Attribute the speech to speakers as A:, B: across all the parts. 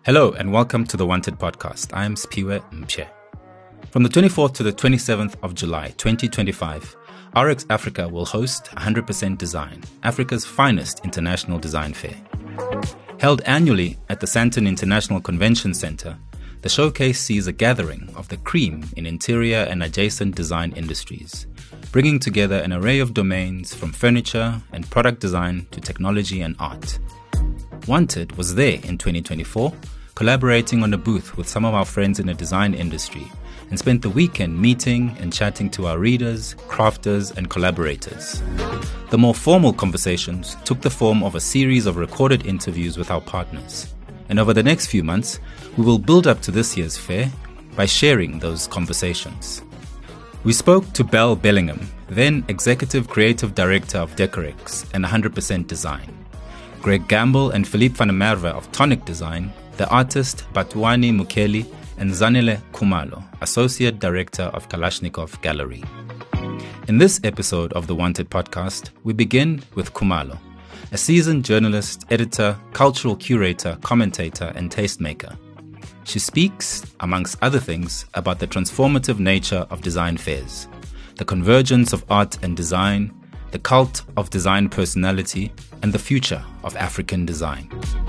A: Hello and welcome to the Wanted Podcast. I am Spiwe Mpye. From the 24th to the 27th of July 2025, RX Africa will host 100% Design, Africa's finest international design fair. Held annually at the Sandton International Convention Center, the showcase sees a gathering of the cream in interior and adjacent design industries, bringing together an array of domains from furniture and product design to technology and art. Wanted was there in 2024, collaborating on a booth with some of our friends in the design industry, and spent the weekend meeting and chatting to our readers, crafters, and collaborators. The more formal conversations took the form of a series of recorded interviews with our partners. And over the next few months, we will build up to this year's fair by sharing those conversations. We spoke to Belle Bellingham, then Executive Creative Director of Decorex and 100% Design, Greg Gamble and Philippe van der Merwe of Tonic Design, the artist Batuani Mukeli, and Zanele Khumalo, Associate Director of Kalashnikov Gallery. In this episode of the Wanted Podcast, we begin with Khumalo, a seasoned journalist, editor, cultural curator, commentator, and tastemaker. She speaks, amongst other things, about the transformative nature of design fairs, the convergence of art and design, the cult of design personality, and the future of African design.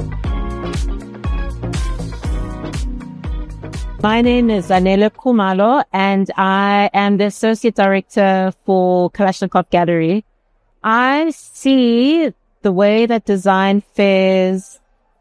B: My name is Zanele Khumalo, and I am the Associate Director for Kalashnikov Gallery. I see the way that design fairs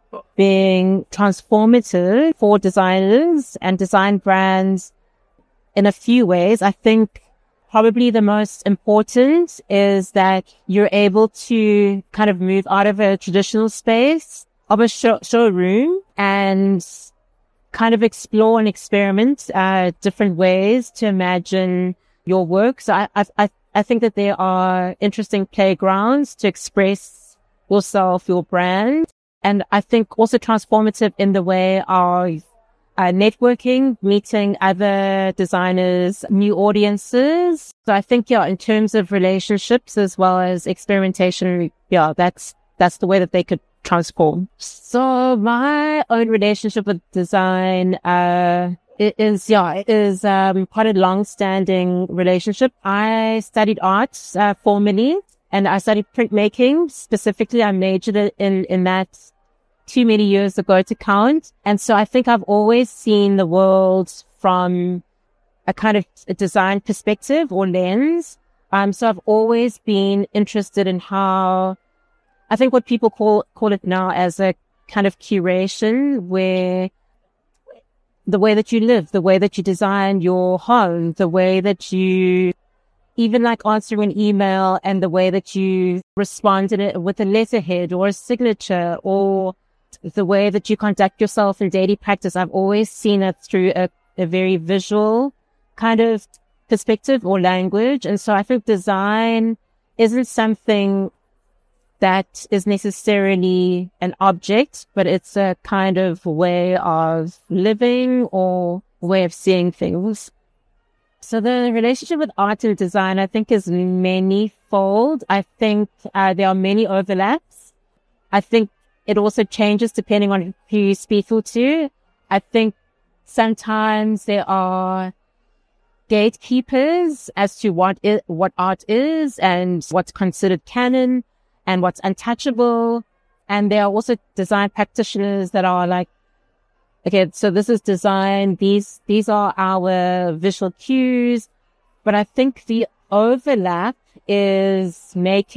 B: being transformative for designers and design brands in a few ways. I think probably the most important is that you're able to kind of move out of a traditional space of a showroom and kind of explore and experiment different ways to imagine your work. So I think that there are interesting playgrounds to express yourself, your brand. And I think also transformative in the way of networking, meeting other designers, new audiences. So I think, in terms of relationships as well as experimentation, that's the way that they could transform. So my own relationship with design, it is quite a long-standing relationship. I studied arts, formally, and I studied printmaking. Specifically, I majored in that too many years ago to count. And so I think I've always seen the world from a kind of a design perspective or lens. So I've always been interested in how, I think what people call it now as a kind of curation, where the way that you live, the way that you design your home, the way that you even like answer an email and the way that you respond in it with a letterhead or a signature, or the way that you conduct yourself in daily practice. I've always seen it through a very visual kind of perspective or language. And so I think design isn't something that is necessarily an object, but it's a kind of way of living or way of seeing things. So the relationship with art and design, I think, is many-fold. I think there are many overlaps. I think it also changes depending on who you speak to. I think sometimes there are gatekeepers as to what art is and what's considered canon and what's untouchable. And there are also design practitioners that are like, okay, so this is design. These are our visual cues. But I think the overlap is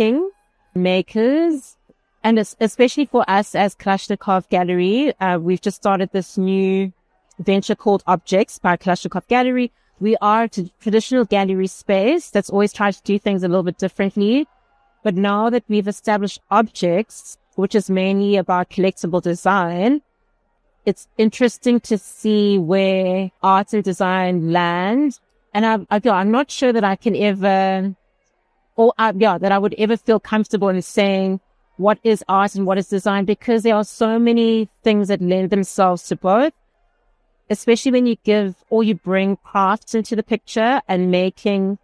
B: makers. And especially for us as Kalashnikov Gallery, we've just started this new venture called Objects by Kalashnikov Gallery. We are a traditional gallery space that's always tried to do things a little bit differently. But now that we've established Objects, which is mainly about collectible design, it's interesting to see where art and design land. And I'm not sure that I can ever, that I would ever feel comfortable in saying what is art and what is design, because there are so many things that lend themselves to both, especially when you give or you bring crafts into the picture and making,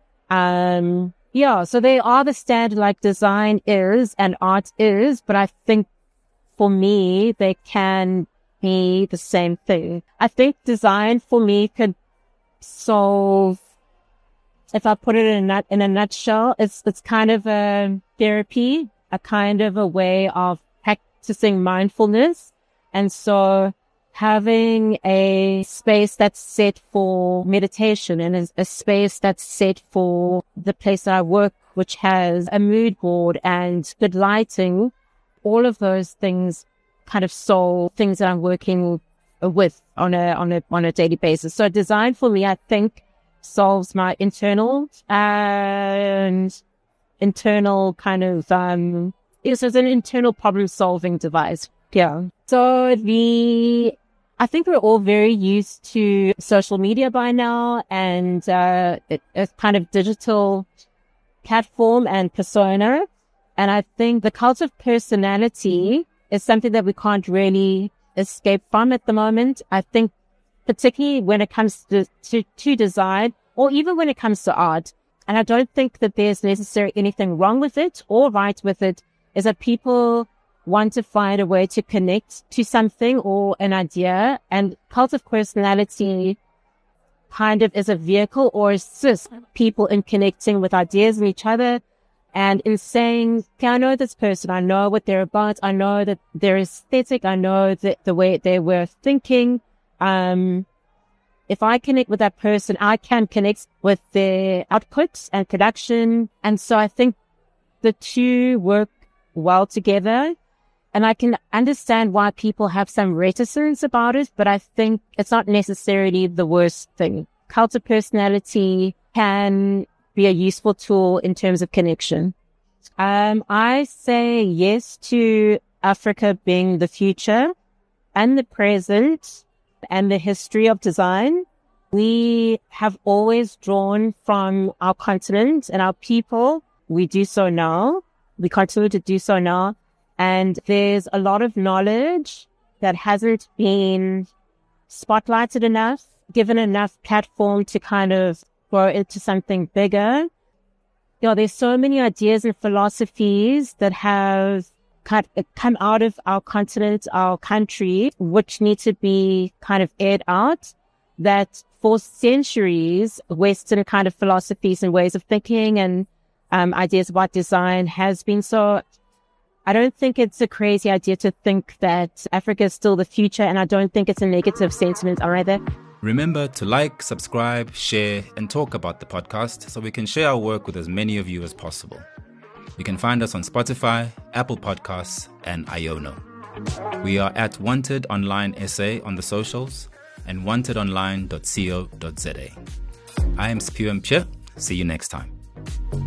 B: so they are the standard like design is and art is, but I think for me, they can be the same thing. I think design for me could solve, if I put it in a nutshell, it's kind of a therapy, a kind of a way of practicing mindfulness. And so having a space that's set for meditation and a space that's set for the place that I work, which has a mood board and good lighting, all of those things kind of solve things that I'm working with on a daily basis. So design for me, I think, solves my internal kind of, it's an internal problem solving device. Yeah. So I think we're all very used to social media by now and, a kind of digital platform and persona. And I think the cult of personality is something that we can't really escape from at the moment. I think particularly when it comes to design or even when it comes to art. And I don't think that there's necessarily anything wrong with it or right with it, is that people want to find a way to connect to something or an idea. And cult of personality kind of is a vehicle or assists people in connecting with ideas and each other. And in saying, okay, I know this person, I know what they're about, I know that their aesthetic, I know that the way they were thinking. If I connect with that person, I can connect with their output and production. And so I think the two work well together. And I can understand why people have some reticence about it, but I think it's not necessarily the worst thing. Cult of personality can be a useful tool in terms of connection. I say yes to Africa being the future and the present and the history of design. We have always drawn from our continent and our people. We do so now. We continue to do so now. And there's a lot of knowledge that hasn't been spotlighted enough, given enough platform to kind of grow into something bigger. You know, there's so many ideas and philosophies that have come out of our continent, our country, which need to be kind of aired out, that for centuries, Western kind of philosophies and ways of thinking and ideas about design has been so. I don't think it's a crazy idea to think that Africa is still the future, and I don't think it's a negative sentiment either.
A: Remember to like, subscribe, share, and talk about the podcast so we can share our work with as many of you as possible. You can find us on Spotify, Apple Podcasts, and Iono. We are at Wanted Online SA on the socials and wantedonline.co.za. I am Spiwe Mpje. See you next time.